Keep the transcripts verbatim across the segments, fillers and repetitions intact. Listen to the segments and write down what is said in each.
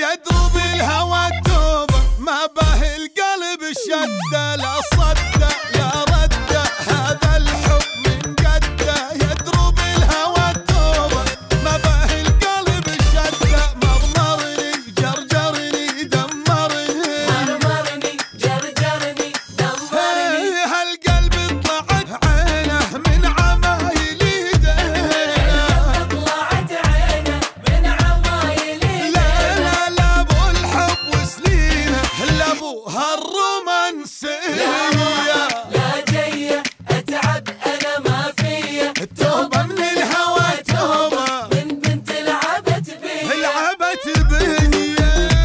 يدرب الهوى التوبة ما به القلب الشدة لا صدة لا ردة هذا الحب من جدة يدرب الهوى التوبة ما به القلب الشدة مرمرني جرجرني دمرني مرمرني جرجرني دمرني هالقلب طلعت عينه من عمايل ايدينا طلعت عينه من عمايل لا لا لا ابو الحب وسنينه لابو هالرومانسية لا جايه اتعب انا ما فيا التوبة من الهوى توبة من بنت لعبت بيا لعبت بيا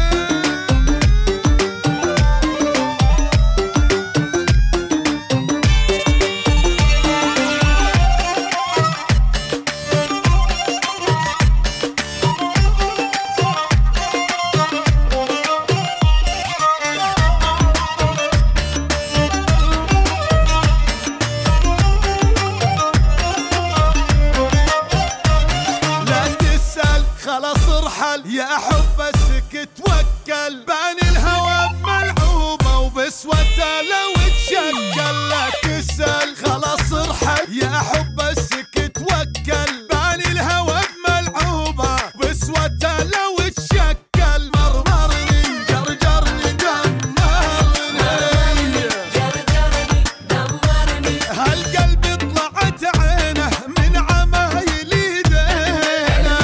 خلاص ارحل يا حب السكت توكل بان الهوى بملعوبه وبسوته لو تشكل لا تسال خلاص ارحل يا حب السكت توكل بان الهوى بملعوبه وبسوته لو تشكل مرمرني جرجرني دمرني جرجرني دمرني هالقلب طلعت عينه من عمايل ايدينا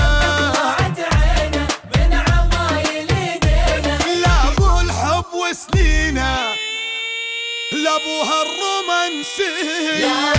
وسنينه لابوها الرومانسية